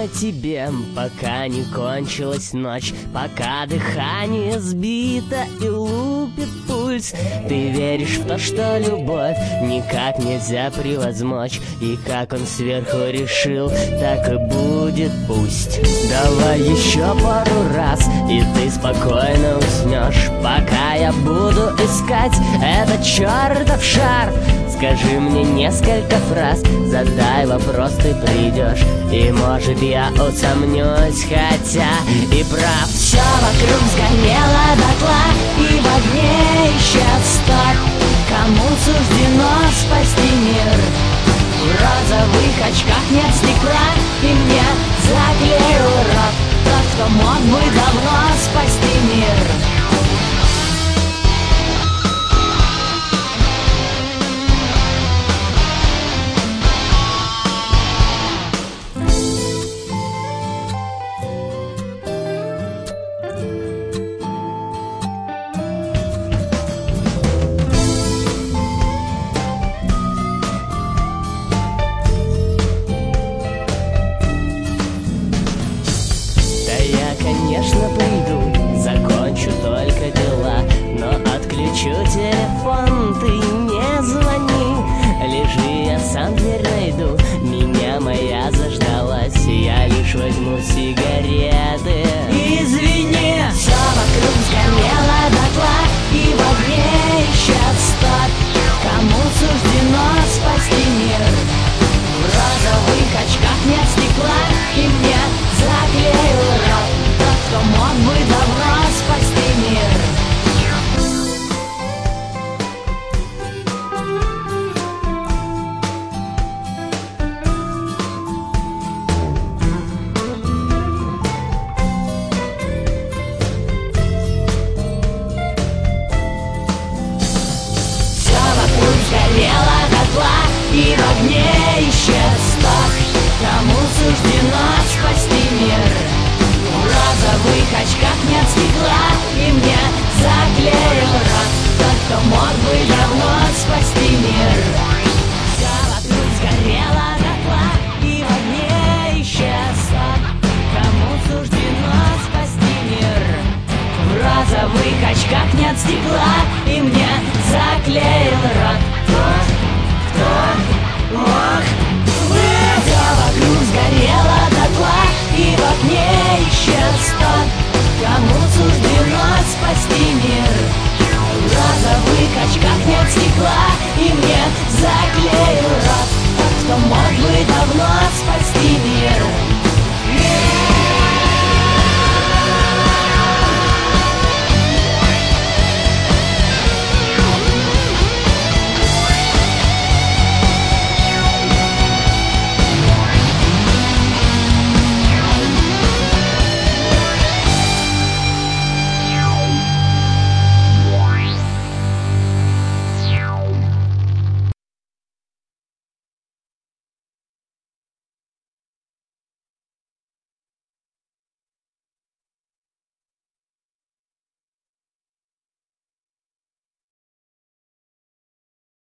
на тебе, пока не кончилась ночь, пока дыхание сбито и лупит пульс. Ты веришь в то, что любовь никак нельзя превозмочь, и как он сверху решил, так и будет пусть. Давай еще пару раз, и ты спокойно уснешь, пока я буду искать этот чертов шар. Скажи мне несколько фраз, задай вопрос, ты придешь, и может я усомнюсь, хотя и прав. Все вокруг сгорело дотла, и в огне исчез тот, кому суждено спасти мир. В розовых очках нет стекла, и мне заклеил рот тот, кто мог бы давно спасти мир. Конечно, приду, закончу только дела, но отключу телефон, ты не звони. Лежи, я сам дверь найду, меня моя заждалась, я лишь возьму сигареты. Извини, все вокруг сгорело дотла, и в огне исчез тот, кому суждено спасти мир. В розовых очках нет стекла, и мне заклеил рот тот, кто мог бы давно спасти мир. Все вокруг сгорело дотла, и в огне исчез тот, кому суждено спасти мир. В розовых очках нет стекла, и мне заклеил рот тот, кто мог бы давно спасти мир. Все вокруг сгорело дотла, и в огне исчез тот, кому суждено спасти мир. В розовых очках нет стекла, и мне заклеил рот тот, кто мог бы. Все вокруг сгорело дотла, и в огне исчез тот, кому суждено спасти мир. В розовых очках нет стекла,